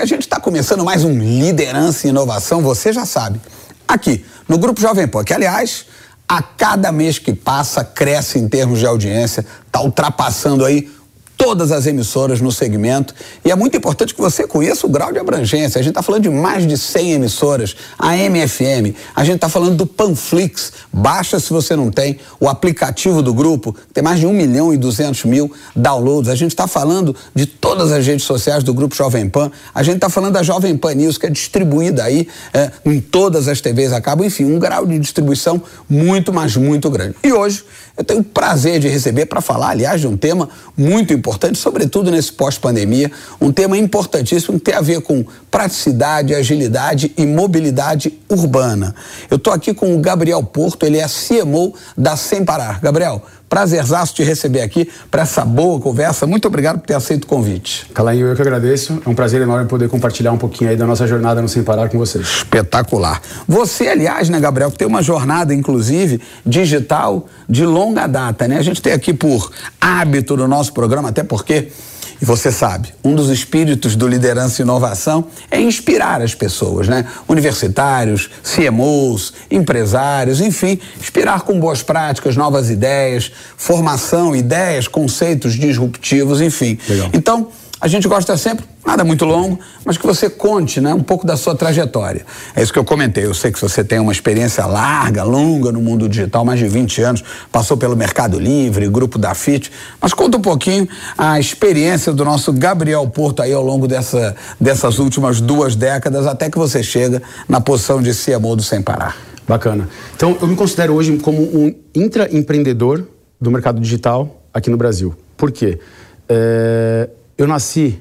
a gente está começando mais um Liderança e Inovação, você já sabe, aqui no Grupo Jovem Pan, que aliás, a cada mês que passa cresce em termos de audiência, está ultrapassando aí todas as emissoras no segmento, e é muito importante que você conheça o grau de abrangência. A gente está falando de mais de 100 emissoras, a MFM, a gente está falando do Panflix, baixa se você não tem, o aplicativo do grupo, tem mais de 1.200.000 downloads, a gente está falando de todas as redes sociais do Grupo Jovem Pan, a gente está falando da Jovem Pan News, que é distribuída aí em todas as TVs a cabo, enfim, um grau de distribuição muito, mas muito grande. E hoje eu tenho o prazer de receber para falar, aliás, de um tema muito importante, sobretudo nesse pós-pandemia, um tema importantíssimo que tem a ver com praticidade, agilidade e mobilidade urbana. Eu estou aqui com o Gabriel Porto, ele é CMO da Sem Parar. Gabriel, prazerzaço te receber aqui para essa boa conversa. Muito obrigado por ter aceito o convite. Calainho, eu que agradeço. É um prazer enorme poder compartilhar um pouquinho aí da nossa jornada no Sem Parar com vocês. Espetacular. Você, aliás, né, Gabriel, que tem uma jornada, inclusive, digital de longa data, né? A gente tem aqui por hábito no nosso programa, até porque, e você sabe, um dos espíritos do Liderança e Inovação é inspirar as pessoas, né? Universitários, CMOs, empresários, enfim, inspirar com boas práticas, novas ideias, formação, ideias, conceitos disruptivos, enfim. Legal. Então, a gente gosta sempre, nada muito longo, mas que você conte, né, um pouco da sua trajetória. É isso que eu comentei. Eu sei que você tem uma experiência larga, longa no mundo digital, mais de 20 anos, passou pelo Mercado Livre, grupo da FIT, mas conta um pouquinho a experiência do nosso Gabriel Porto aí ao longo dessas últimas 2 décadas, até que você chega na posição de CMO do Sem Parar. Bacana. Então, eu me considero hoje como um intraempreendedor do mercado digital aqui no Brasil. Por quê? Eu nasci,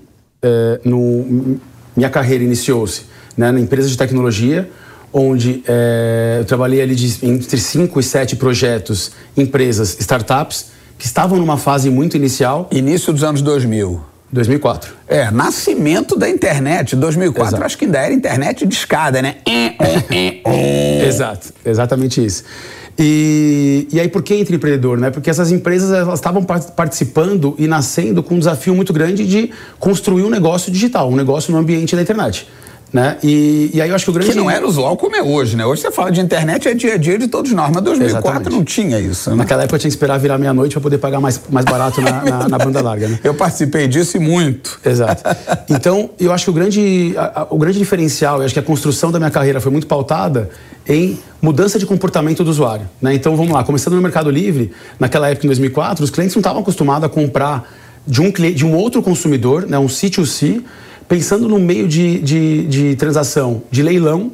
minha carreira iniciou-se, né, na empresa de tecnologia, onde eu trabalhei ali entre 5 e 7 projetos, empresas, startups, que estavam numa fase muito inicial. Início dos anos 2000. 2004. Nascimento da internet, 2004, Exato. Acho que ainda era internet de escada, né? Exato, exatamente isso. E aí por que intraempreendedor, né? Porque essas empresas, elas estavam participando e nascendo com um desafio muito grande de construir um negócio digital, um negócio no ambiente da internet, né? E aí eu acho que o grande... Que não era usual como é hoje, né? Hoje você fala de internet, é dia a dia de todos nós, mas 2004 Exatamente. Não tinha isso, né? Naquela época eu tinha que esperar virar meia-noite para poder pagar mais barato na banda larga, né? Eu participei disso e muito. Exato. Então, eu acho que o grande diferencial, eu acho que a construção da minha carreira foi muito pautada em mudança de comportamento do usuário, né? Então, vamos lá, começando no Mercado Livre, naquela época, em 2004, os clientes não estavam acostumados a comprar de um outro consumidor, né? Um C2C, pensando no meio de transação, de leilão,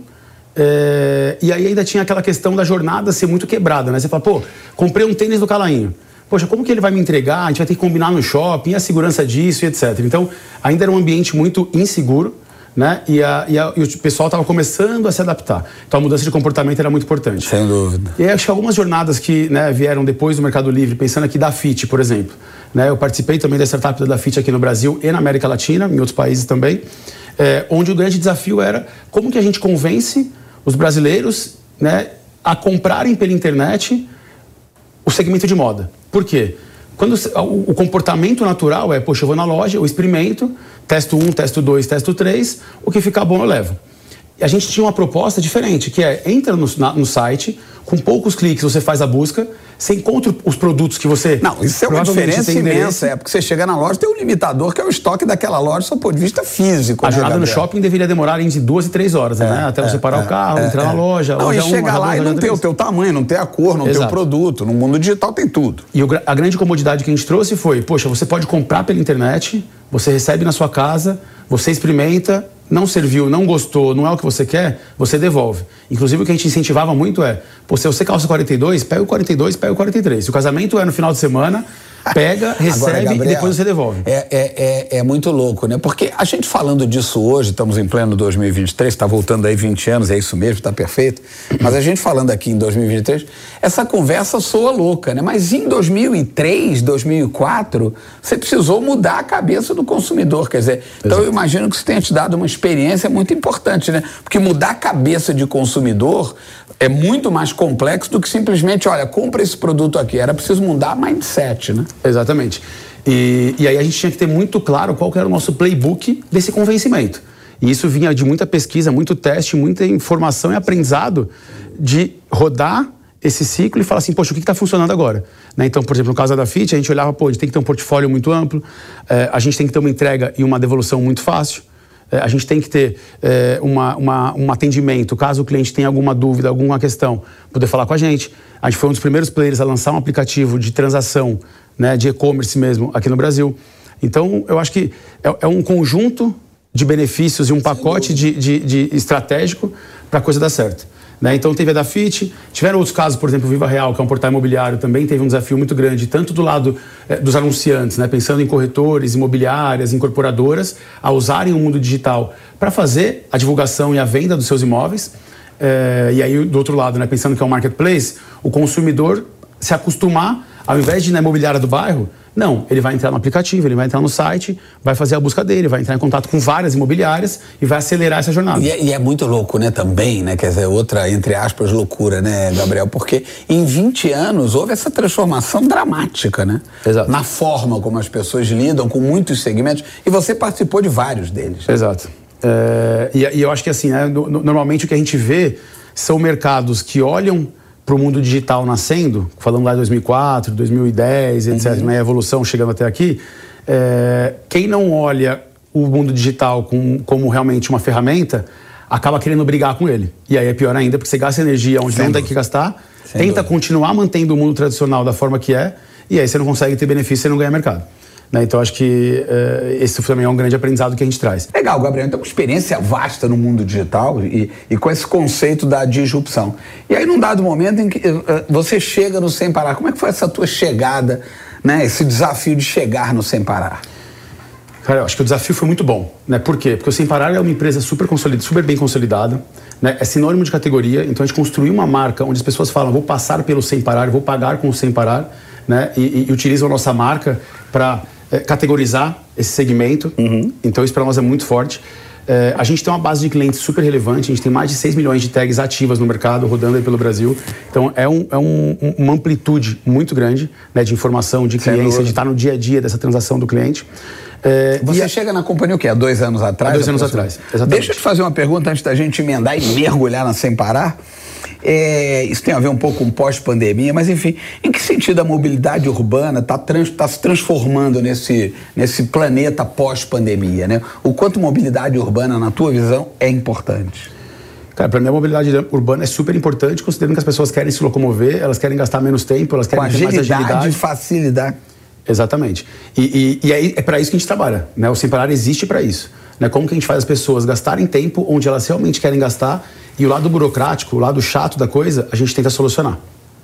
e aí ainda tinha aquela questão da jornada ser muito quebrada, né? Você fala, pô, comprei um tênis do Calainho. Poxa, como que ele vai me entregar? A gente vai ter que combinar no shopping, a segurança disso e etc. Então, ainda era um ambiente muito inseguro, né? E o pessoal estava começando a se adaptar. Então, a mudança de comportamento era muito importante. Sem dúvida. E aí, acho que algumas jornadas que, né, vieram depois do Mercado Livre, pensando aqui da FIT, por exemplo. Né? Eu participei também da startup da FIT aqui no Brasil e na América Latina, em outros países também, onde o grande desafio era como que a gente convence os brasileiros, né, a comprarem pela internet o segmento de moda. Por quê? Quando o comportamento natural é, poxa, eu vou na loja, eu experimento, testo 1, testo 2, testo 3, o que ficar bom eu levo. E a gente tinha uma proposta diferente, que é, entra no site, com poucos cliques você faz a busca, você encontra os produtos que você... Não, isso é uma diferença imensa, porque você chega na loja, tem um limitador que é o estoque daquela loja, só do ponto de vista físico. A jornada no shopping deveria demorar entre 2 e 3 horas, né? Até você parar o carro, entrar na loja... Não, e chegar lá e não ter o teu tamanho, não ter a cor, não ter o produto. No mundo digital tem tudo. E a grande comodidade que a gente trouxe foi, poxa, você pode comprar pela internet, você recebe na sua casa, você experimenta, não serviu, não gostou, não é o que você quer, você devolve. Inclusive o que a gente incentivava muito é, pô, se você calça 42, pega o 42, pega o 43. Se o casamento é no final de semana, pega, recebe agora, Gabriel, e depois você devolve. É muito louco, né? Porque a gente falando disso hoje, estamos em pleno 2023, está voltando aí 20 anos, é isso mesmo, está perfeito. Mas a gente falando aqui em 2023, essa conversa soa louca, né? Mas em 2003, 2004, você precisou mudar a cabeça do consumidor, quer dizer, então eu imagino que isso tenha te dado uma experiência muito importante, né? Porque mudar a cabeça de consumidor é muito mais complexo do que simplesmente, olha, compra esse produto aqui. Era preciso mudar mindset, né? Exatamente. E aí a gente tinha que ter muito claro qual que era o nosso playbook desse convencimento. E isso vinha de muita pesquisa, muito teste, muita informação e aprendizado de rodar esse ciclo e falar assim, poxa, o que está funcionando agora? Né? Então, por exemplo, no caso da Fit, a gente olhava, pô, a gente tem que ter um portfólio muito amplo, a gente tem que ter uma entrega e uma devolução muito fácil, a gente tem que ter um atendimento, caso o cliente tenha alguma dúvida, alguma questão, poder falar com a gente. A gente foi um dos primeiros players a lançar um aplicativo de transação, né, de e-commerce mesmo, aqui no Brasil. Então, eu acho que é um conjunto de benefícios e um pacote de estratégico para a coisa dar certo. Né? Então, teve a da Fit, tiveram outros casos, por exemplo, o Viva Real, que é um portal imobiliário, também teve um desafio muito grande, tanto do lado dos anunciantes, né? Pensando em corretores, imobiliárias, incorporadoras, a usarem o mundo digital para fazer a divulgação e a venda dos seus imóveis. E aí, do outro lado, né? Pensando que é um marketplace, o consumidor se acostumar, ao invés de ir na imobiliária do bairro, não, ele vai entrar no aplicativo, ele vai entrar no site, vai fazer a busca dele, vai entrar em contato com várias imobiliárias e vai acelerar essa jornada. E é muito louco, né, também, né, quer dizer, outra, entre aspas, loucura, né, Gabriel, porque em 20 anos houve essa transformação dramática, né? Exato. Na forma como as pessoas lidam com muitos segmentos, e você participou de vários deles. Exato. E eu acho que assim, né, normalmente o que a gente vê são mercados que olham para o mundo digital nascendo, falando lá de 2004, 2010, etc., né, a evolução chegando até aqui, quem não olha o mundo digital como realmente uma ferramenta, acaba querendo brigar com ele. E aí é pior ainda, porque você gasta energia onde não tem que gastar, tenta continuar mantendo o mundo tradicional da forma que é, e aí você não consegue ter benefício, você não ganha mercado. Né? Então, acho que esse também é um grande aprendizado que a gente traz. Legal, Gabriel. Então, com experiência vasta no mundo digital e com esse conceito da disrupção. E aí, num dado momento em que você chega no Sem Parar, como é que foi essa tua chegada, né? Esse desafio de chegar no Sem Parar? Cara, eu acho que o desafio foi muito bom. Né? Por quê? Porque o Sem Parar é uma empresa super bem consolidada, né? É sinônimo de categoria, então a gente construiu uma marca onde as pessoas falam, vou passar pelo Sem Parar, vou pagar com o Sem Parar, né? E utilizam a nossa marca para categorizar esse segmento. Então isso para nós é muito forte. A gente tem uma base de clientes super relevante, a gente tem mais de 6 milhões de tags ativas no mercado, rodando aí pelo Brasil. Então é uma amplitude muito grande, né, de informação, de clientes, de estar no dia a dia dessa transação do cliente. Você chega na companhia o quê? Há 2 anos atrás? Há 2 anos atrás, exatamente. Deixa eu te fazer uma pergunta antes da gente emendar e mergulhar na Sem Parar. Isso tem a ver um pouco com pós-pandemia, mas enfim, em que sentido a mobilidade urbana está se transformando nesse planeta pós-pandemia, né? O quanto mobilidade urbana, na tua visão, é importante? Cara, para mim a mobilidade urbana é super importante, considerando que as pessoas querem se locomover, elas querem gastar menos tempo, elas querem ter mais agilidade e facilidade. Exatamente. E aí é para isso que a gente trabalha, né? O Sem Parar existe para isso, né? Como que a gente faz as pessoas gastarem tempo onde elas realmente querem gastar, e o lado burocrático, o lado chato da coisa, a gente tenta solucionar.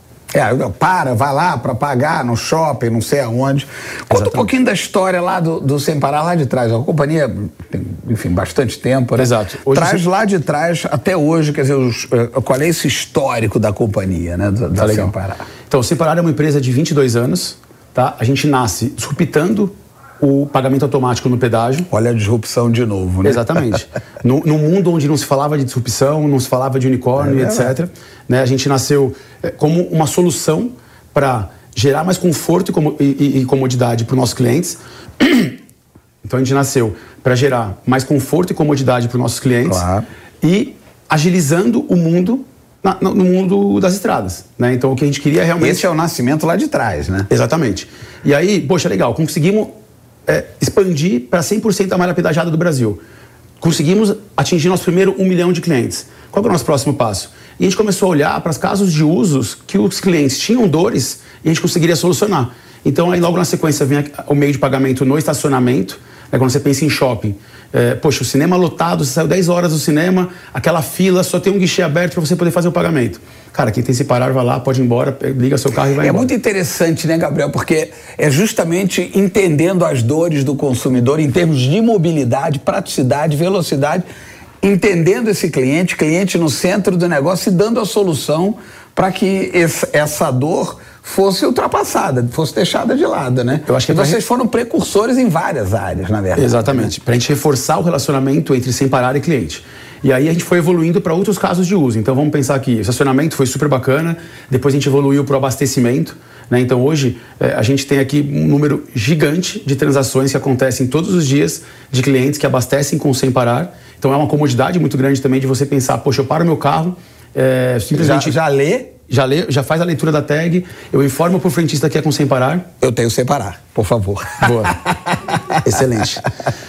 Vai lá para pagar no shopping, não sei aonde. Conta um pouquinho da história lá do Sem Parar, lá de trás. A companhia tem, enfim, bastante tempo, né? Exato. Traz lá de trás até hoje, quer dizer, qual é esse histórico da companhia, né? Da Sem Parar. Então, o Sem Parar é uma empresa de 22 anos, tá? A gente nasce disruptando o pagamento automático no pedágio. Olha a disrupção de novo, né? Exatamente. No mundo onde não se falava de disrupção, não se falava de unicórnio, etc., né, a gente nasceu como uma solução para gerar mais conforto e comodidade para os nossos clientes. Então, a gente nasceu para gerar mais conforto e comodidade para os nossos clientes, claro, e agilizando o mundo no mundo das estradas, né? Então, o que a gente queria realmente... Esse é o nascimento lá de trás, né? Exatamente. E aí, poxa, legal, conseguimos expandir para 100% da malha pedagiada do Brasil. Conseguimos atingir nosso primeiro 1 milhão de clientes. Qual é o nosso próximo passo? E a gente começou a olhar para os casos de usos que os clientes tinham dores e a gente conseguiria solucionar. Então, aí logo na sequência vem o meio de pagamento no estacionamento, né, quando você pensa em shopping. Poxa, o cinema lotado, você saiu 10 horas do cinema, aquela fila, só tem um guichê aberto para você poder fazer o pagamento. Cara, quem tem Sem Parar, vai lá, pode ir embora, liga seu carro e vai embora. É muito interessante, né, Gabriel? Porque é justamente entendendo as dores do consumidor em termos de mobilidade, praticidade, velocidade, entendendo esse cliente no centro do negócio e dando a solução para que essa dor fosse ultrapassada, fosse deixada de lado, né? Eu acho que vocês foram precursores em várias áreas, na verdade. Exatamente, para a gente reforçar o relacionamento entre Sem Parar e cliente. E aí a gente foi evoluindo para outros casos de uso. Então vamos pensar aqui, o estacionamento foi super bacana, depois a gente evoluiu para o abastecimento, né? Então hoje a gente tem aqui um número gigante de transações que acontecem todos os dias de clientes que abastecem com Sem Parar. Então é uma comodidade muito grande também de você pensar, poxa, eu paro meu carro, simplesmente... Já faz a leitura da tag, eu informo pro frentista que é com Sem Parar. Eu tenho Sem Parar, por favor. Boa. Excelente.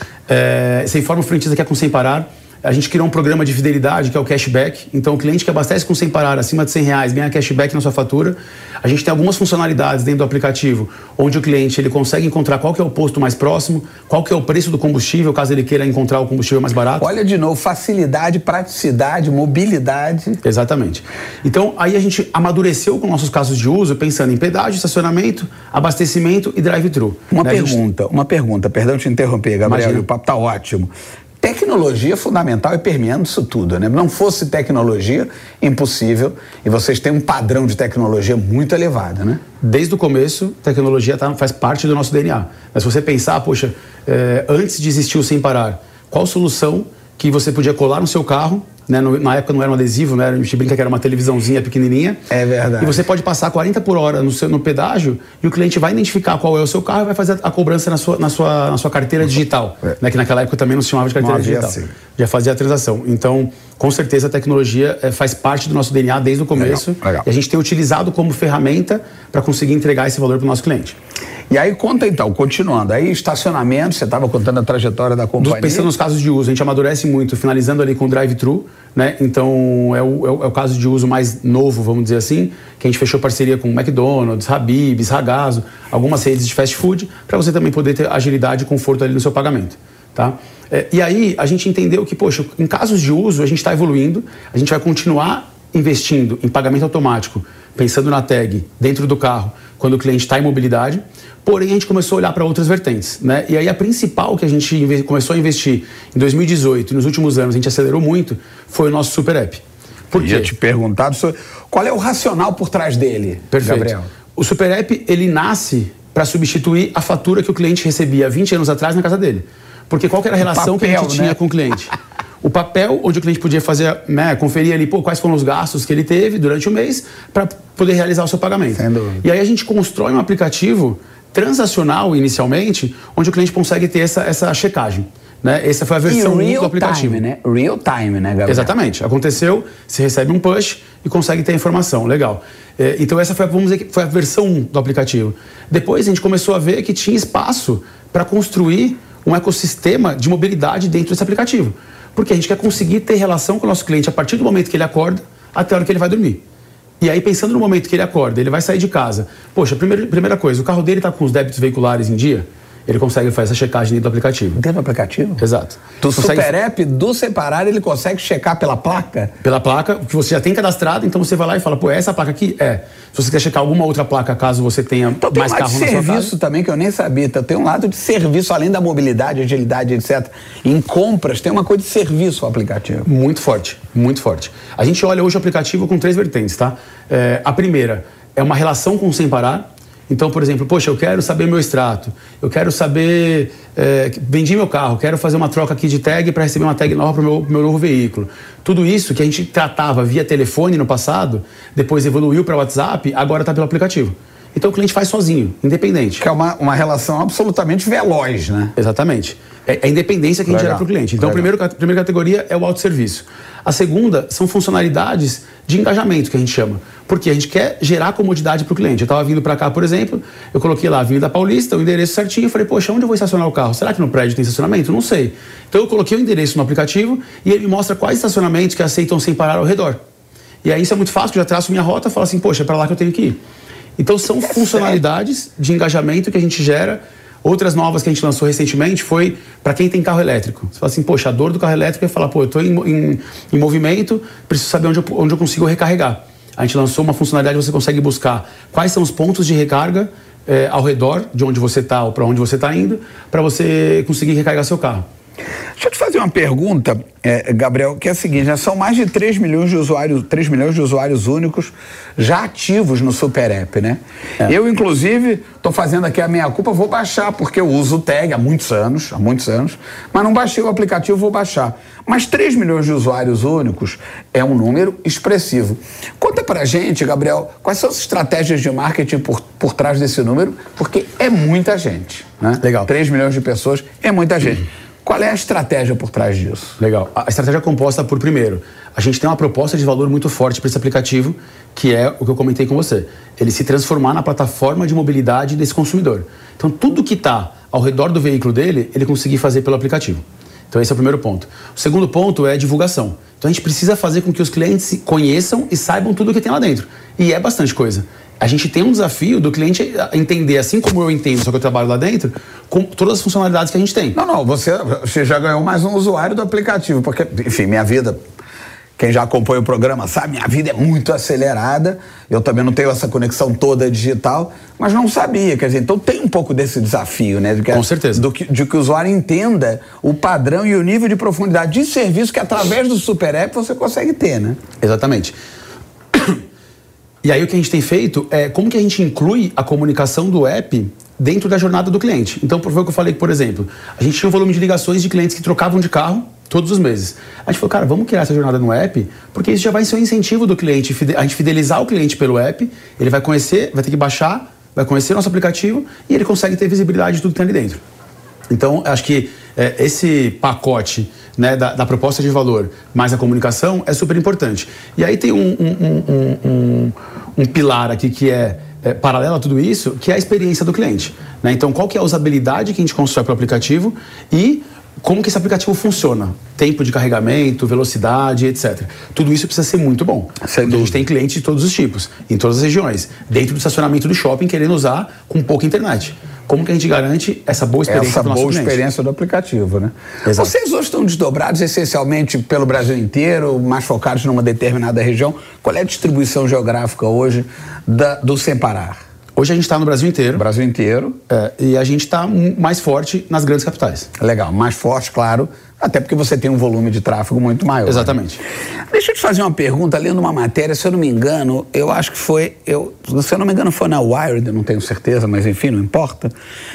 Você informa o frentista que é com Sem Parar. A gente criou um programa de fidelidade que é o cashback. Então, o cliente que abastece com Sem Parar acima de R$100 ganha cashback na sua fatura. A gente tem algumas funcionalidades dentro do aplicativo onde o cliente ele consegue encontrar qual que é o posto mais próximo, qual que é o preço do combustível, caso ele queira encontrar o combustível mais barato. Olha de novo, facilidade, praticidade, mobilidade. Exatamente. Então, aí a gente amadureceu com nossos casos de uso, pensando em pedágio, estacionamento, abastecimento e drive-thru. Uma pergunta, perdão te interromper, Gabriel, Imagina. o papo tá ótimo. Tecnologia é fundamental e permeando isso tudo, né? Não fosse tecnologia, impossível. E vocês têm um padrão de tecnologia muito elevado, né? Desde o começo, tecnologia faz parte do nosso DNA. Mas se você pensar, poxa, antes de existir o Sem Parar, qual solução que você podia colar no seu carro, né? Na época não era um adesivo, né? A gente brinca que era uma televisãozinha pequenininha. É verdade. E você pode passar 40 por hora no pedágio e o cliente vai identificar qual é o seu carro e vai fazer a cobrança na sua carteira digital. Né? Que naquela época também não se chamava de carteira digital. Assim. Já fazia a transação. Então, com certeza a tecnologia faz parte do nosso DNA desde o começo. Legal. E a gente tem utilizado como ferramenta para conseguir entregar esse valor para o nosso cliente. E aí, conta então, continuando. Aí, estacionamento, você estava contando a trajetória da companhia. Pensando nos casos de uso, a gente amadurece muito, finalizando ali com o drive-thru, né? Então, é o caso de uso mais novo, vamos dizer assim, que a gente fechou parceria com McDonald's, Habib's, Ragazzo, algumas redes de fast food, para você também poder ter agilidade e conforto ali no seu pagamento, tá? E aí, a gente entendeu que, poxa, em casos de uso, a gente está evoluindo, a gente vai continuar investindo em pagamento automático, pensando na tag dentro do carro, quando o cliente está em mobilidade. Porém, a gente começou a olhar para outras vertentes, né? E aí a principal que a gente começou a investir em 2018 e nos últimos anos a gente acelerou muito foi o nosso Super App. Por quê? Eu ia te perguntar qual é o racional por trás dele, Perfeito. Gabriel. O Super App, ele nasce para substituir a fatura que o cliente recebia 20 anos atrás na casa dele. Porque qual que era a relação que a gente tinha com o cliente? O papel onde o cliente podia fazer, né, conferir ali quais foram os gastos que ele teve durante o mês para poder realizar o seu pagamento. Sem dúvida. E aí a gente constrói um aplicativo transacional inicialmente, onde o cliente consegue ter essa checagem. Né? Essa foi a versão 1 do aplicativo. Time, né? Real time, né, Gabriel? Exatamente. Aconteceu, você recebe um push e consegue ter a informação. Legal. Então essa foi, vamos dizer, foi a versão 1 do aplicativo. Depois a gente começou a ver que tinha espaço para construir um ecossistema de mobilidade dentro desse aplicativo. Porque a gente quer conseguir ter relação com o nosso cliente a partir do momento que ele acorda até a hora que ele vai dormir. E aí, pensando no momento que ele acorda, ele vai sair de casa. Poxa, primeira coisa, o carro dele está com os débitos veiculares em dia, ele consegue fazer essa checagem dentro do aplicativo. Dentro do aplicativo? Exato. Do Super App, do Sem Parar, ele consegue checar pela placa? Pela placa, que você já tem cadastrado, então você vai lá e fala, pô, essa placa aqui? Se você quer checar alguma outra placa, caso você tenha então, mais carro na sua casa. Tem um lado de serviço também, que eu nem sabia. Então, tem um lado de serviço, além da mobilidade, agilidade, etc. Em compras, tem uma coisa de serviço o aplicativo. Muito forte, muito forte. A gente olha hoje o aplicativo com 3 vertentes, tá? A primeira é uma relação com o Sem Parar. Então, por exemplo, poxa, eu quero saber meu extrato, eu quero saber, vendi meu carro, quero fazer uma troca aqui de tag para receber uma tag nova para o meu novo veículo. Tudo isso que a gente tratava via telefone no passado, depois evoluiu para WhatsApp, agora está pelo aplicativo. Então o cliente faz sozinho, independente. Que é uma relação absolutamente veloz, né? Exatamente. É a independência que a gente gera para o cliente. Então a primeira categoria é o autosserviço. A segunda são funcionalidades de engajamento, que a gente chama. Porque a gente quer gerar comodidade para o cliente. Eu estava vindo para cá, por exemplo, eu coloquei lá Avenida Paulista, o endereço certinho, eu falei, poxa, onde eu vou estacionar o carro? Será que no prédio tem estacionamento? Não sei. Então eu coloquei o endereço no aplicativo e ele me mostra quais estacionamentos que aceitam Sem Parar ao redor. E aí isso é muito fácil, eu já traço minha rota e falo assim, poxa, é para lá que eu tenho que ir. Então são funcionalidades de engajamento que a gente gera. Outras novas que a gente lançou recentemente foi para quem tem carro elétrico. Você fala assim, poxa, a dor do carro elétrico é falar, pô, eu estou em movimento, preciso saber onde eu consigo recarregar. A gente lançou uma funcionalidade que você consegue buscar quais são os pontos de recarga ao redor de onde você está ou para onde você está indo, para você conseguir recarregar seu carro. Deixa eu te fazer uma pergunta, Gabriel, que é a seguinte, já são mais de 3 milhões de usuários únicos já ativos no Super App, né? Eu, inclusive, estou fazendo aqui a meia-culpa, vou baixar, porque eu uso o Tag há muitos anos, mas não baixei o aplicativo, vou baixar. Mas 3 milhões de usuários únicos é um número expressivo. Conta pra gente, Gabriel, quais são as estratégias de marketing por trás desse número, porque é muita gente, né? Legal. 3 milhões de pessoas é muita gente. Qual é a estratégia por trás disso? Legal. A estratégia é composta por, primeiro, a gente tem uma proposta de valor muito forte para esse aplicativo, que é o que eu comentei com você. Ele se transformar na plataforma de mobilidade desse consumidor. Então, tudo que está ao redor do veículo dele, ele conseguir fazer pelo aplicativo. Então, esse é o primeiro ponto. O segundo ponto é divulgação. Então, a gente precisa fazer com que os clientes conheçam e saibam tudo o que tem lá dentro. E é bastante coisa. A gente tem um desafio do cliente entender, assim como eu entendo, só que eu trabalho lá dentro, com todas as funcionalidades que a gente tem. Não, você já ganhou mais um usuário do aplicativo, porque, enfim, minha vida, quem já acompanha o programa sabe, minha vida é muito acelerada, eu também não tenho essa conexão toda digital, mas não sabia, quer dizer, então tem um pouco desse desafio, né? Com certeza. De que o usuário entenda o padrão e o nível de profundidade de serviço que através do Super App você consegue ter, né? Exatamente. E aí o que a gente tem feito é como que a gente inclui a comunicação do app dentro da jornada do cliente. Então, foi o que eu falei, por exemplo, a gente tinha um volume de ligações de clientes que trocavam de carro todos os meses. A gente falou, cara, vamos criar essa jornada no app, porque isso já vai ser um incentivo do cliente, a gente fidelizar o cliente pelo app, ele vai conhecer, vai ter que baixar, vai conhecer o nosso aplicativo e ele consegue ter visibilidade de tudo que tem ali dentro. Então, acho que esse pacote, né, da proposta de valor mais a comunicação é super importante. E aí tem um pilar aqui que é paralelo a tudo isso, que é a experiência do cliente, né? Então, qual que é a usabilidade que a gente constrói para o aplicativo e como que esse aplicativo funciona. Tempo de carregamento, velocidade, etc. Tudo isso precisa ser muito bom. A gente tem clientes de todos os tipos, em todas as regiões, dentro do estacionamento do shopping, querendo usar com pouca internet. Como que a gente garante essa boa experiência do nosso cliente? Essa boa experiência do aplicativo, né? Exato. Vocês hoje estão desdobrados essencialmente pelo Brasil inteiro, mais focados numa determinada região. Qual é a distribuição geográfica hoje do Sem Parar? Hoje a gente está no Brasil inteiro. Brasil inteiro. E a gente está mais forte nas grandes capitais. Legal, mais forte, claro, até porque você tem um volume de tráfego muito maior. Exatamente. Né? Deixa eu te fazer uma pergunta, lendo uma matéria, se eu não me engano, eu acho que foi, se eu não me engano foi na Wired, eu não tenho certeza, mas enfim, não importa.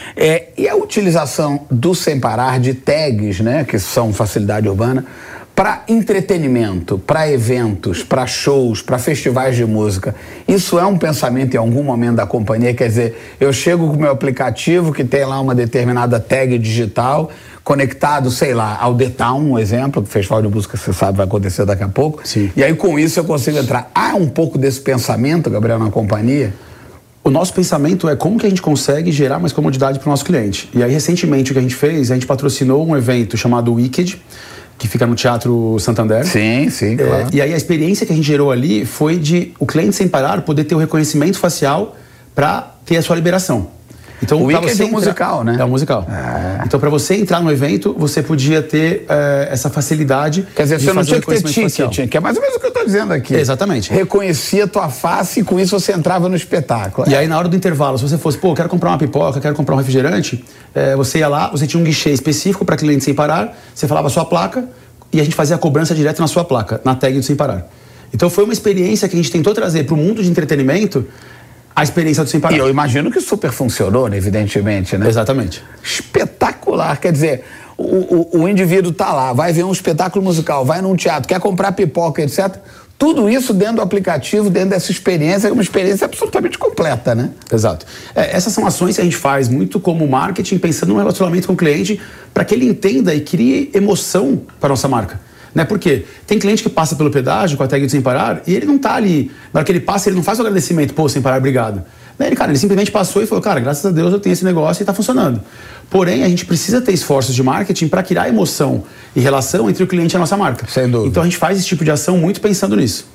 E a utilização do Sem Parar de tags, né, que são facilidade urbana, para entretenimento, para eventos, para shows, para festivais de música, isso é um pensamento em algum momento da companhia? Quer dizer, eu chego com o meu aplicativo que tem lá uma determinada tag digital, conectado, sei lá, ao The Town, um exemplo, o festival de música, você sabe, vai acontecer daqui a pouco. Sim. E aí com isso eu consigo entrar. Há um pouco desse pensamento, Gabriel, na companhia? O nosso pensamento é como que a gente consegue gerar mais comodidade para o nosso cliente. E aí, recentemente, o que a gente fez, a gente patrocinou um evento chamado Wicked, que fica no Teatro Santander. Sim, claro. E aí a experiência que a gente gerou ali foi de o cliente Sem Parar poder ter o reconhecimento facial para ter a sua liberação. Então, o Wicked é um musical, né? É um musical. Então, para você entrar no evento, você podia ter essa facilidade. Quer dizer, de você não fazer tinha que ter ticket, que é mais ou menos o que eu estou dizendo aqui. Exatamente. Reconhecia a tua face e com isso você entrava no espetáculo. E aí, na hora do intervalo, se você fosse, eu quero comprar uma pipoca, quero comprar um refrigerante, você ia lá, você tinha um guichê específico para cliente Sem Parar, você falava a sua placa e a gente fazia a cobrança direto na sua placa, na tag do Sem Parar. Então, foi uma experiência que a gente tentou trazer para o mundo de entretenimento a experiência do Sem Parar. E eu imagino que super funcionou, né, evidentemente, né? Exatamente. Espetacular, quer dizer, o indivíduo tá lá, vai ver um espetáculo musical, vai num teatro, quer comprar pipoca, etc. Tudo isso dentro do aplicativo, dentro dessa experiência, é uma experiência absolutamente completa, né? Exato. Essas são ações que a gente faz muito como marketing, pensando no relacionamento com o cliente, para que ele entenda e crie emoção para a nossa marca. Né? Porque tem cliente que passa pelo pedágio com a tag do Sem Parar e ele não tá ali. Na hora que ele passa, ele não faz o agradecimento, Sem Parar, obrigado. Ele simplesmente passou e falou, cara, graças a Deus eu tenho esse negócio e tá funcionando. Porém, a gente precisa ter esforços de marketing para criar emoção e relação entre o cliente e a nossa marca. Sem dúvida. Então a gente faz esse tipo de ação muito pensando nisso.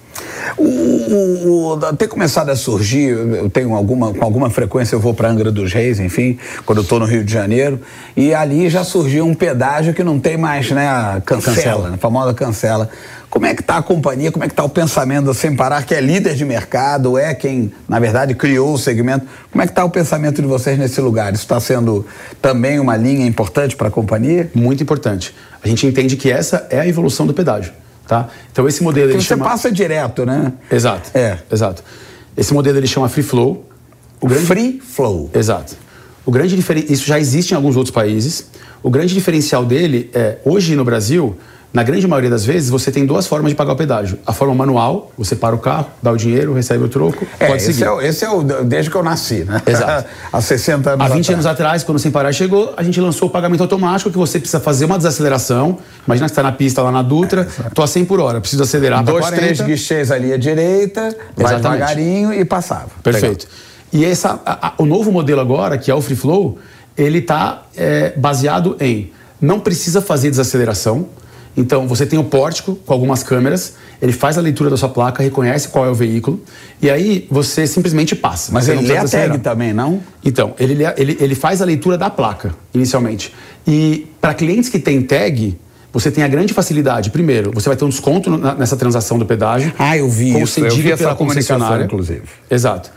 Tem começado a surgir, eu tenho com alguma frequência eu vou para Angra dos Reis, enfim, quando eu estou no Rio de Janeiro, e ali já surgiu um pedágio que não tem mais, né, a cancela, a famosa cancela. Como é que está a companhia, como é que está o pensamento da Sem Parar, que é líder de mercado, é quem, na verdade, criou o segmento. Como é que está o pensamento de vocês nesse lugar? Isso está sendo também uma linha importante para a companhia? Muito importante. A gente entende que essa é a evolução do pedágio. Tá? Então esse modelo... Porque você passa direto, né? Exato. Exato. Esse modelo ele chama Free Flow. Free Flow. Exato. Isso já existe em alguns outros países. O grande diferencial dele é, hoje no Brasil, na grande maioria das vezes, você tem duas formas de pagar o pedágio. A forma manual, você para o carro, dá o dinheiro, recebe o troco, pode seguir. Esse é o desde que eu nasci, né? Exato. Há 60 anos Há 20 anos atrás, quando o Sem Parar chegou, a gente lançou o pagamento automático, que você precisa fazer uma desaceleração. Imagina que você está na pista lá na Dutra, estou a 100 por hora, preciso acelerar para 40. 2, 3 guichês ali à direita, vai devagarinho e passava. Perfeito. Legal. E o novo modelo agora, que é o Free Flow, ele está baseado em não precisa fazer desaceleração. Então, você tem o pórtico com algumas câmeras, ele faz a leitura da sua placa, reconhece qual é o veículo, e aí você simplesmente passa. Mas ele lê a tag também, não? Então, ele faz a leitura da placa, inicialmente. E para clientes que têm tag, você tem a grande facilidade. Primeiro, você vai ter um desconto nessa transação do pedágio. Eu vi isso. Eu vi pela concessionária, inclusive. Exato.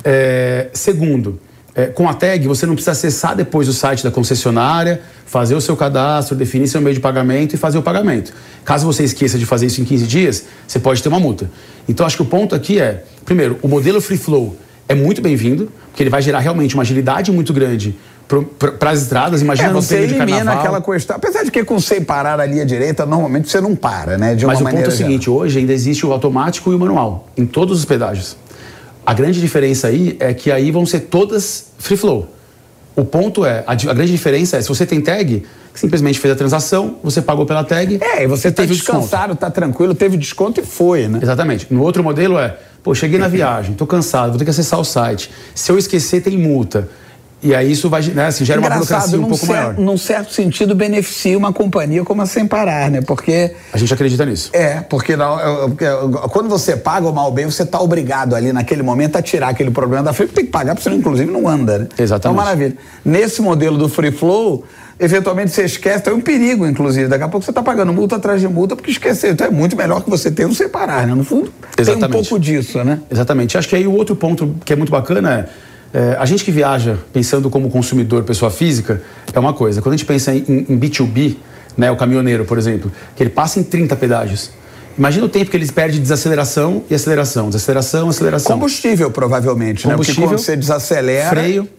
Segundo, com a tag, você não precisa acessar depois o site da concessionária, fazer o seu cadastro, definir seu meio de pagamento e fazer o pagamento. Caso você esqueça de fazer isso em 15 dias, você pode ter uma multa. Então, acho que o ponto aqui é, primeiro, o modelo Free Flow é muito bem-vindo, porque ele vai gerar realmente uma agilidade muito grande para as estradas. Imagina você elimina aquela questão. Apesar de que com Sem Parar ali à direita, normalmente você não para, né? Mas o ponto é o seguinte, hoje ainda existe o automático e o manual, em todos os pedágios. A grande diferença aí é que aí vão ser todas Free Flow. O ponto é, a grande diferença é, se você tem tag, simplesmente fez a transação, você pagou pela tag. E você está descansado, está tranquilo, teve desconto e foi, né? Exatamente. No outro modelo cheguei na viagem, estou cansado, vou ter que acessar o site. Se eu esquecer, tem multa. E aí isso vai, né, assim, gera uma burocracia um pouco maior. Num certo sentido, beneficia uma companhia como a Sem Parar, né? Porque... A gente acredita nisso. Porque quando você paga o mal bem, você está obrigado ali naquele momento a tirar aquele problema da frente, tem que pagar, porque você inclusive não anda, né? Exatamente. Então, maravilha. Nesse modelo do Free Flow, eventualmente você esquece, é um perigo, inclusive. Daqui a pouco você está pagando multa atrás de multa porque esqueceu. Então é muito melhor que você tenha um Sem Parar, né? No fundo, exatamente, tem um pouco disso, né? Exatamente. Acho que aí o outro ponto que é muito bacana a gente que viaja pensando como consumidor, pessoa física, é uma coisa. Quando a gente pensa em B2B, né, o caminhoneiro, por exemplo, que ele passa em 30 pedágios. Imagina o tempo que ele perde de desaceleração e aceleração, desaceleração, aceleração. Combustível, provavelmente, né? Porque quando você desacelera...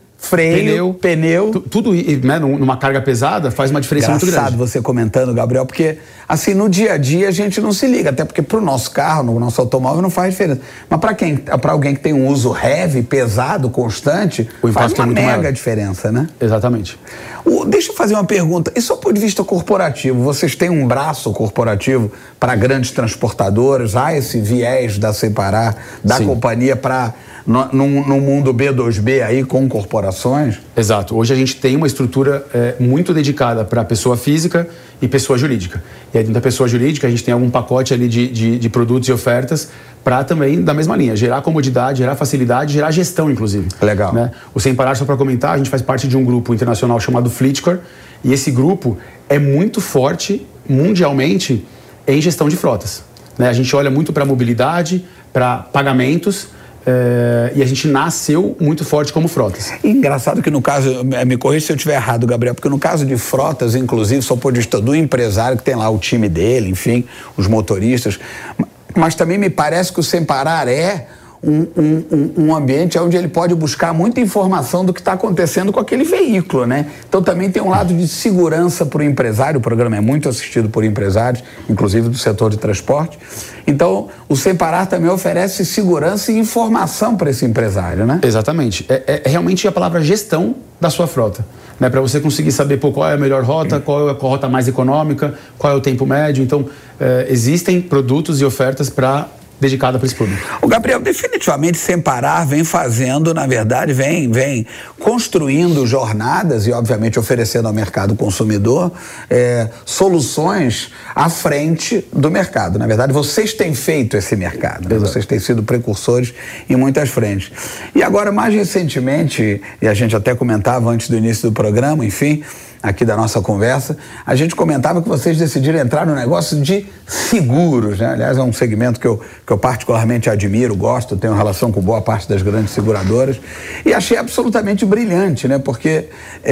Freio, pneu. Tudo, né, numa carga pesada faz uma diferença muito grande. Engraçado você comentando, Gabriel, porque assim, no dia a dia a gente não se liga, até porque pro nosso carro, no nosso automóvel não faz diferença. Mas para alguém que tem um uso heavy, pesado, constante, faz uma mega diferença, né? Exatamente. Deixa eu fazer uma pergunta. E só do ponto de vista corporativo, vocês têm um braço corporativo para grandes transportadoras? Há esse viés da Sem Parar, da Sim. companhia para... No mundo B2B aí com corporações? Exato. Hoje a gente tem uma estrutura muito dedicada para pessoa física e pessoa jurídica. E aí dentro da pessoa jurídica a gente tem algum pacote ali de produtos e ofertas para também, da mesma linha, gerar comodidade, gerar facilidade, gerar gestão, inclusive. Legal. Né? O Sem Parar, só para comentar, a gente faz parte de um grupo internacional chamado Fleetcore, e esse grupo é muito forte mundialmente em gestão de frotas. Né? A gente olha muito para mobilidade, para pagamentos, e a gente nasceu muito forte como frotas. Engraçado que no caso, me corrija se eu estiver errado, Gabriel, porque no caso de frotas, inclusive, sou podista do empresário que tem lá o time dele, enfim, os motoristas, mas também me parece que o Sem Parar é um ambiente onde ele pode buscar muita informação do que está acontecendo com aquele veículo, né? Então também tem um lado de segurança para o empresário, o programa é muito assistido por empresários, inclusive do setor de transporte. Então o Sem Parar também oferece segurança e informação para esse empresário, né? Exatamente. É realmente a palavra gestão da sua frota. Né, para você conseguir saber qual é a melhor rota, qual é a rota mais econômica, qual é o tempo médio. Então, existem produtos e ofertas dedicada para esse público. O Gabriel, definitivamente Sem Parar vem fazendo, na verdade, vem construindo jornadas e, obviamente, oferecendo ao mercado consumidor soluções à frente do mercado. Na verdade, vocês têm feito esse mercado, né? Vocês têm sido precursores em muitas frentes. E agora, mais recentemente, e a gente até comentava antes do início do programa, enfim, aqui da nossa conversa, a gente comentava que vocês decidiram entrar no negócio de seguros, né? Aliás, é um segmento que eu particularmente admiro, gosto, tenho relação com boa parte das grandes seguradoras e achei absolutamente brilhante, né? Porque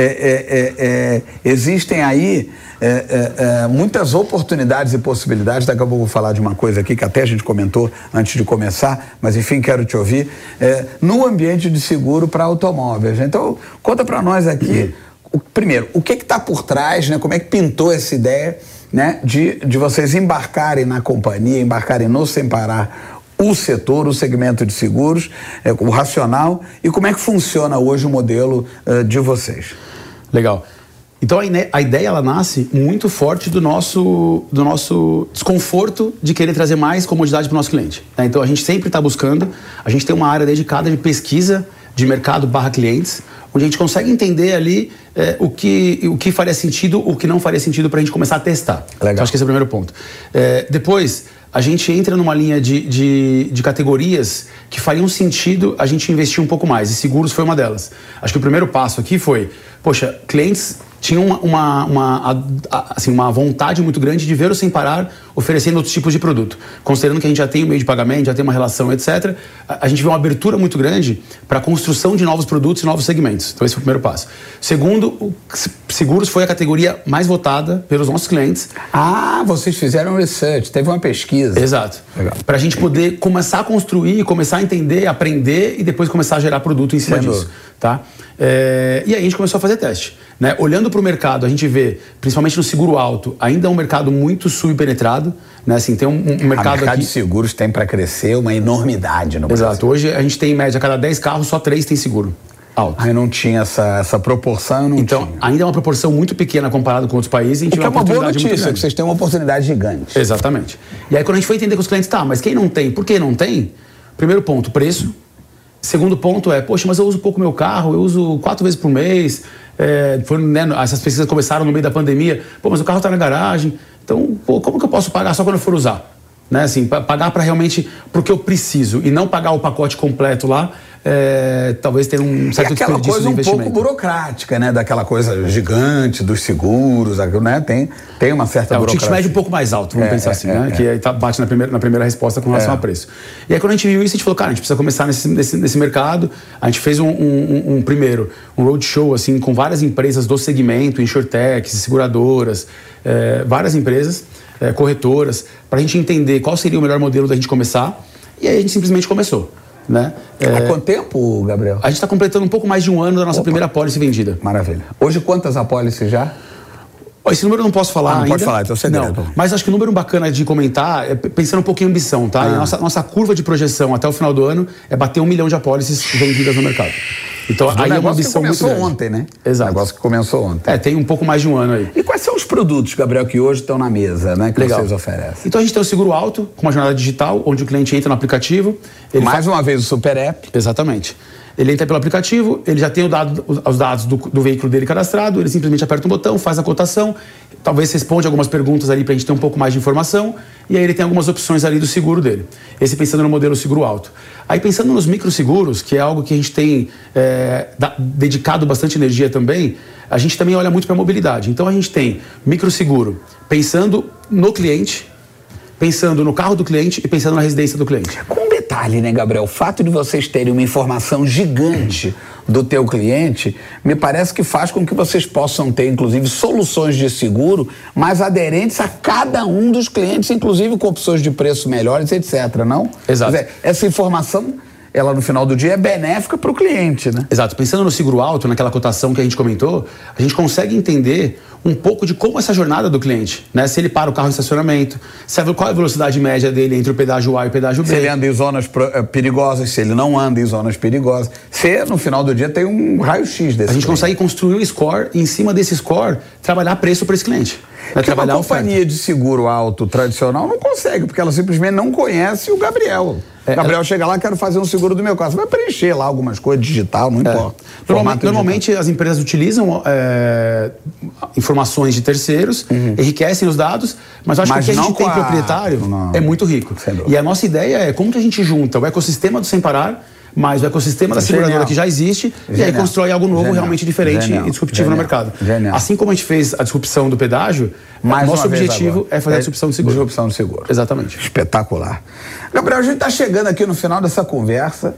existem aí muitas oportunidades e possibilidades. Daqui a pouco eu vou falar de uma coisa aqui que até a gente comentou antes de começar, mas enfim, quero te ouvir, no ambiente de seguro para automóveis. Então, conta para nós aqui, primeiro, o que está por trás, né? Como é que pintou essa ideia, né? De vocês embarcarem na companhia, embarcarem no Sem Parar o setor, o segmento de seguros, o racional, e como é que funciona hoje o modelo de vocês? Legal. Então a ideia ela nasce muito forte do nosso desconforto de querer trazer mais comodidade para o nosso cliente, né? Então a gente sempre está buscando, a gente tem uma área dedicada de pesquisa de mercado / clientes, onde a gente consegue entender ali o que faria sentido, o que não faria sentido para a gente começar a testar. Legal. Então, acho que esse é o primeiro ponto. Depois, a gente entra numa linha de categorias que fariam sentido a gente investir um pouco mais, e seguros foi uma delas. Acho que o primeiro passo aqui foi, poxa, clientes tinham uma vontade muito grande de ver o Sem Parar oferecendo outros tipos de produto. Considerando que a gente já tem um meio de pagamento, já tem uma relação, etc., a gente vê uma abertura muito grande para a construção de novos produtos e novos segmentos. Então esse foi o primeiro passo. Segundo, seguros foi a categoria mais votada pelos nossos clientes. Ah, vocês fizeram research, teve uma pesquisa. Exato. Para a gente poder começar a construir, começar a entender, aprender e depois começar a gerar produto em cima disso. Tá? E aí a gente começou a fazer teste, né? Olhando para o mercado, a gente vê, principalmente no seguro alto, ainda é um mercado muito subpenetrado, né? Assim, tem um mercado mercado aqui... de seguros tem para crescer uma enormidade no Brasil. Exato. Hoje a gente tem, em média, a cada 10 carros, só 3 tem seguro alto. Aí não tinha essa proporção, Então, ainda é uma proporção muito pequena comparado com outros países. A gente o que é uma boa notícia, que vocês têm uma oportunidade gigante. Exatamente. E aí quando a gente foi entender com os clientes, tá, mas quem não tem, por que não tem? Primeiro ponto, preço. Segundo ponto é, poxa, mas eu uso pouco meu carro, eu uso 4 vezes por mês, essas pesquisas começaram no meio da pandemia, pô, mas o carro está na garagem, então, pô, como que eu posso pagar só quando eu for usar? Né, assim, pagar para realmente, porque eu preciso, e não pagar o pacote completo lá, talvez tenha um certo desperdício de investimento. Aquela coisa um pouco burocrática, né, daquela coisa gigante dos seguros, né, tem uma certa burocracia. O ticket médio um pouco mais alto, vamos pensar assim, né, que aí bate na primeira resposta com relação a preço. E aí quando a gente viu isso, a gente falou, cara, a gente precisa começar nesse mercado. A gente fez primeiro um roadshow assim, com várias empresas do segmento, insurtechs, seguradoras, várias empresas, corretoras, para a gente entender qual seria o melhor modelo da gente começar, e aí a gente simplesmente começou. Né? Há quanto tempo, Gabriel? A gente está completando um pouco mais de um ano da nossa primeira apólice vendida. Maravilha. Hoje quantas apólices já? Esse número eu não posso falar ainda. Não pode falar, então é segredo. Não, mas acho que o número bacana de comentar é pensando um pouquinho em ambição, tá? E nossa curva de projeção até o final do ano é bater 1 milhão de apólices vendidas no mercado. Então aí é uma ambição muito grande. Começou ontem, né? Exato. O negócio que começou ontem. Tem um pouco mais de um ano aí. E quais são os produtos, Gabriel, que hoje estão na mesa, né? Que vocês oferecem? Então a gente tem o seguro alto, com uma jornada digital, onde o cliente entra no aplicativo. Mais uma vez o Super App. Exatamente. Ele entra pelo aplicativo, ele já tem os dados do veículo dele cadastrado, ele simplesmente aperta um botão, faz a cotação, talvez responde algumas perguntas ali para a gente ter um pouco mais de informação, e aí ele tem algumas opções ali do seguro dele. Esse pensando no modelo seguro alto. Aí pensando nos microseguros, que é algo que a gente tem dedicado bastante energia também, a gente também olha muito para a mobilidade. Então a gente tem microseguro pensando no cliente, pensando no carro do cliente e pensando na residência do cliente. Com um detalhe, né, Gabriel? O fato de vocês terem uma informação gigante do teu cliente, me parece que faz com que vocês possam ter, inclusive, soluções de seguro mais aderentes a cada um dos clientes, inclusive com opções de preço melhores, etc., não? Exato. Quer dizer, essa informação, ela no final do dia é benéfica para o cliente, né? Exato. Pensando no seguro alto, naquela cotação que a gente comentou, a gente consegue entender um pouco de como essa jornada do cliente, né? Se ele para o carro em estacionamento, qual é a velocidade média dele entre o pedágio A e o pedágio B. Se ele anda em zonas perigosas, se ele não anda em zonas perigosas. Você, no final do dia, tem um raio-x desse. A gente consegue construir um score e, em cima desse score, trabalhar preço para esse cliente. Trabalhar uma companhia de seguro alto tradicional não consegue, porque ela simplesmente não conhece o Gabriel. Gabriel chega lá, quero fazer um seguro do meu carro. Você vai preencher lá algumas coisas digital, não importa. Normalmente as empresas utilizam informações de terceiros, enriquecem os dados, mas eu acho que o que a gente tem proprietário é muito rico. E a nossa ideia é como que a gente junta o ecossistema do Sem Parar, mas o ecossistema da seguradora que já existe, e aí constrói algo novo, realmente diferente e disruptivo no mercado. Assim como a gente fez a disrupção do pedágio, nosso objetivo é fazer a disrupção do seguro. Disrupção do seguro. Exatamente. Espetacular. Gabriel, a gente está chegando aqui no final dessa conversa.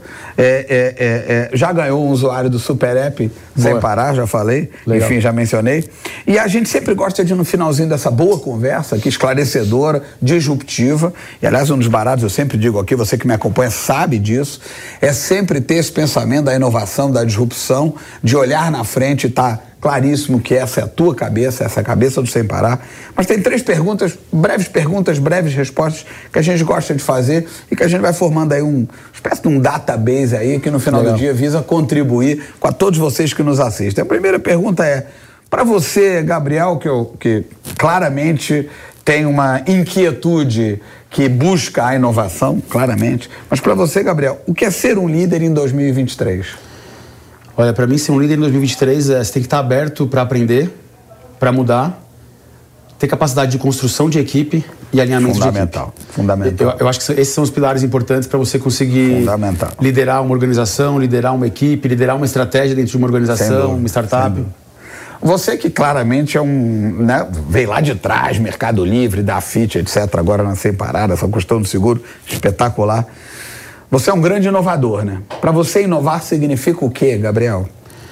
Já ganhou um usuário do Super App Sem Parar, já falei. Legal. Enfim, já mencionei. E a gente sempre gosta de, no finalzinho dessa boa conversa aqui, esclarecedora, disruptiva, e aliás, um dos baratos, eu sempre digo aqui, você que me acompanha sabe disso, é sempre ter esse pensamento da inovação, da disrupção, de olhar na frente e estar claríssimo que essa é a tua cabeça, essa é a cabeça do Sem Parar. Mas tem 3 perguntas, breves respostas que a gente gosta de fazer e que a gente vai formando aí uma espécie de um database aí que no final do dia visa contribuir com a todos vocês que nos assistem. A primeira pergunta é, para você, Gabriel, que claramente tem uma inquietude que busca a inovação, claramente, mas para você, Gabriel, o que é ser um líder em 2023? Olha, para mim, ser um líder em 2023, você tem que estar aberto para aprender, para mudar, ter capacidade de construção de equipe e alinhamento de equipe. Fundamental. Eu acho que esses são os pilares importantes para você conseguir liderar uma organização, liderar uma equipe, liderar uma estratégia dentro de uma organização, uma startup. Você que claramente veio lá de trás, Mercado Livre, da Fit, etc., agora na Sem Parar, essa questão do seguro, espetacular. Você é um grande inovador, né? Para você, inovar significa o quê, Gabriel?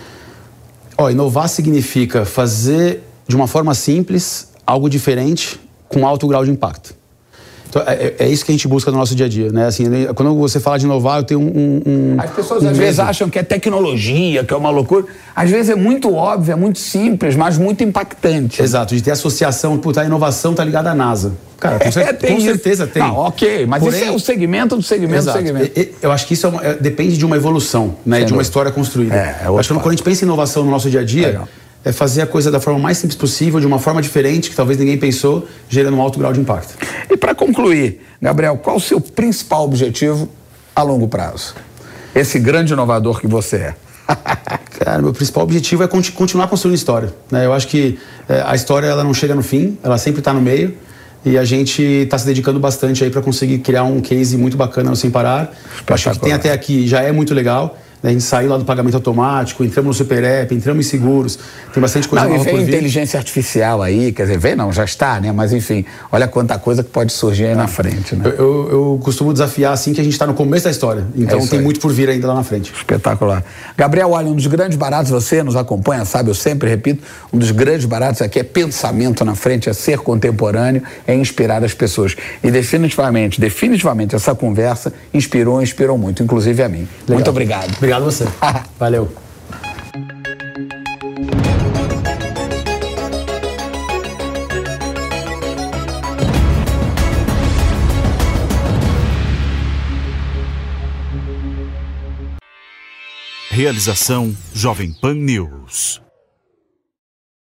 Inovar significa fazer de uma forma simples algo diferente com alto grau de impacto. Então, é isso que a gente busca no nosso dia a dia, né? Assim, quando você fala de inovar, eu tenho As pessoas às vezes acham que é tecnologia, que é uma loucura. Às vezes é muito óbvio, é muito simples, mas muito impactante. Exato, de ter associação, a inovação tá ligada à NASA. Cara, com certeza tem. Não, ok, mas porém, isso é o segmento do segmento do segmento. Eu acho que isso depende de uma evolução, né? De uma história construída. Acho que quando a gente pensa em inovação no nosso dia a dia, é fazer a coisa da forma mais simples possível, de uma forma diferente, que talvez ninguém pensou, gerando um alto grau de impacto. E para concluir, Gabriel, qual o seu principal objetivo a longo prazo? Esse grande inovador que você é. Cara, meu principal objetivo é continuar construindo história, né? Eu acho que a história ela não chega no fim, ela sempre está no meio. E a gente está se dedicando bastante aí para conseguir criar um case muito bacana no Sem Parar. Eu acho que tem até aqui já é muito legal. A gente saiu lá do pagamento automático, entramos no Super App, entramos em seguros, tem bastante coisa nova por vir. Inteligência artificial aí, quer dizer, já está, né? Mas enfim, olha quanta coisa que pode surgir aí na frente, né? Eu costumo desafiar assim que a gente está no começo da história, então tem muito por vir ainda lá na frente. Espetacular. Gabriel, olha, um dos grandes baratos, você nos acompanha, sabe, eu sempre repito, um dos grandes baratos aqui é pensamento na frente, é ser contemporâneo, é inspirar as pessoas. E definitivamente, essa conversa inspirou muito, inclusive a mim. Legal. Muito obrigado. Obrigado a você. Valeu. Realização Jovem Pan News.